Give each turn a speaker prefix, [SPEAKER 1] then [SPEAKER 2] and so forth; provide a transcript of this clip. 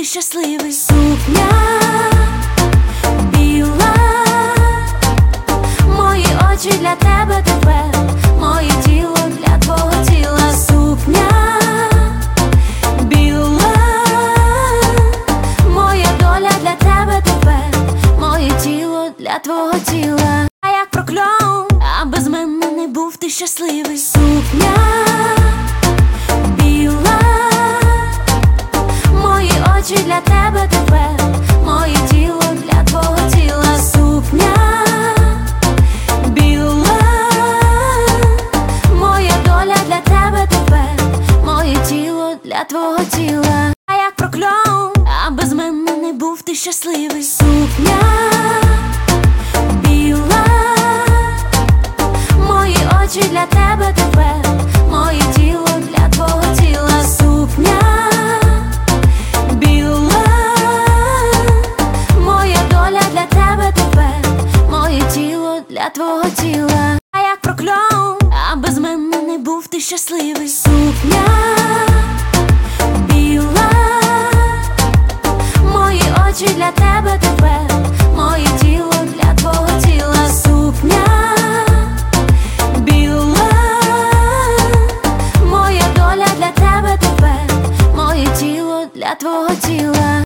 [SPEAKER 1] щасливий. Сукня біла, мої очі для тебе тепер, моє тіло для твого тіла. Сукня біла, моя доля для тебе тепер, моє тіло для твого тіла. А як прокльон, а без мене не був ти щасливий. Сукня біла, мої очі для тебе тепер, моє тіло для твого тіла. Сукня біла, моя доля для тебе тепер, моє тіло для твого тіла. А як прокльон, а без мене не був ти щасливий. Сукня біла, мої очі для тебе тепер, моє тіло для твого тіла. Сукня біла, моя доля для тебе тепер, моє тіло для твого тіла. А як прокльон, а без мене не був ти щасливий.